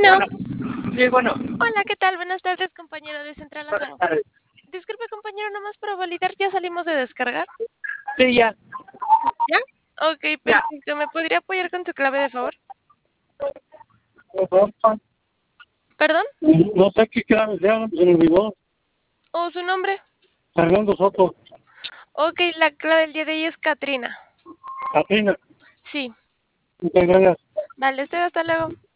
Bueno, Sí, bueno. hola, ¿qué tal? Buenas tardes, compañero de Central Buenas Lázaro. tardes. Disculpe, compañero, nomás para validar, ¿ya salimos de descargar? Sí, ya. ¿Ya? Ok, Ya. perfecto. ¿Me podría apoyar con su clave de favor? ¿Perdón? No sé qué clave sea, se me olvidó. ¿O su nombre? Fernando Soto, Ok, la clave del día de hoy es Katrina. Catrina, Sí. muchas gracias. Vale, usted hasta luego.